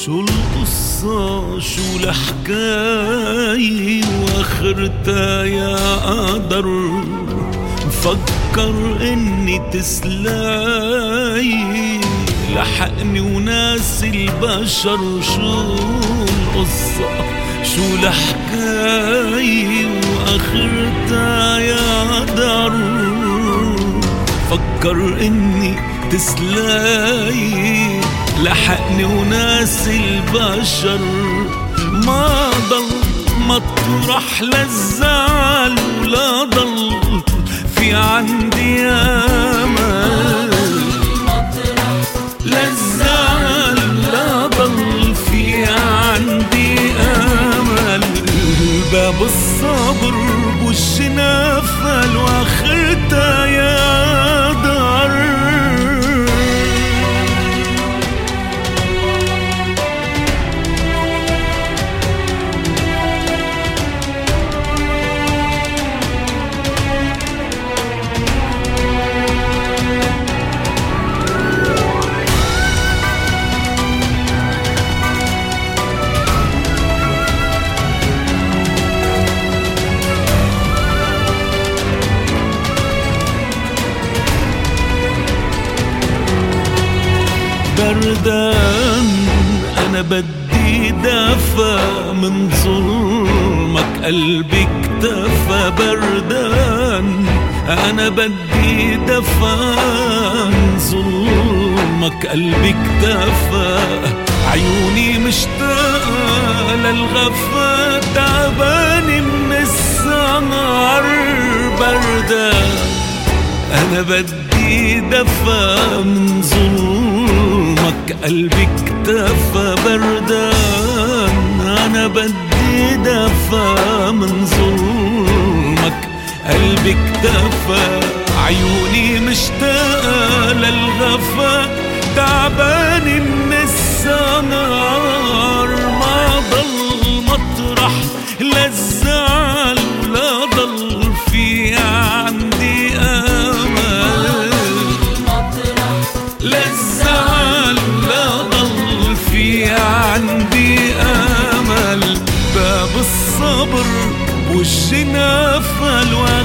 شو القصة شو الحكاية واخرتها يا قدر، مفكر اني تسلاي لحقني وناس البشر. شو القصة شو الحكاية واخرتها يا قدر، فكر اني تسلاي لحقني وناس البشر. ما ضل مطرح للزعل ولا ضل في عندي امل، للزعل لا ضل في عندي امل. باب الصبر بوش نفل واخرتها يا دار. بردان أنا بدي دفى من ظلمك، قلبي اكتفى. بردان أنا بدي دفى من ظلمك، قلبي اكتفى. عيوني مشتاقة للغفا، تعباني من السهر. بردان أنا بدي دفى من ظلمك، قلبي اكتفى. بردان أنا بدي دفى من ظلمك، قلبي اكتفى. عيوني مشتاقة للغفا، تعباني من السهر. ما ضل مطرح للزعل ولا ضل في عندي امل، للزعل لا ضل في عندي امل. باب الصبر وش نفل